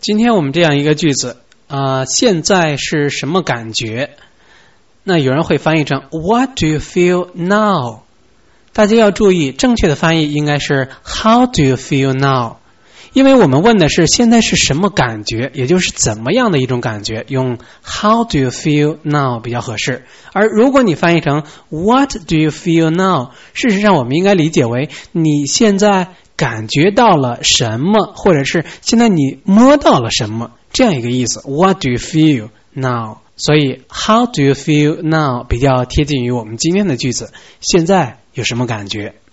今天我们这样一个句子现在是什么感觉？那有人会翻译成 What do you feel now？ 大家要注意，正确的翻译应该是 How do you feel now？ 因为我们问的是现在是什么感觉，也就是怎么样的一种感觉，用 How do you feel now 比较合适。而如果你翻译成 What do you feel now？ 事实上我们应该理解为你现在感觉到了什么，或者是现在你摸到了什么，这样一个意思。 What do you feel now？ 所以 How do you feel now 比较贴近于我们今天的句子，现在有什么感觉？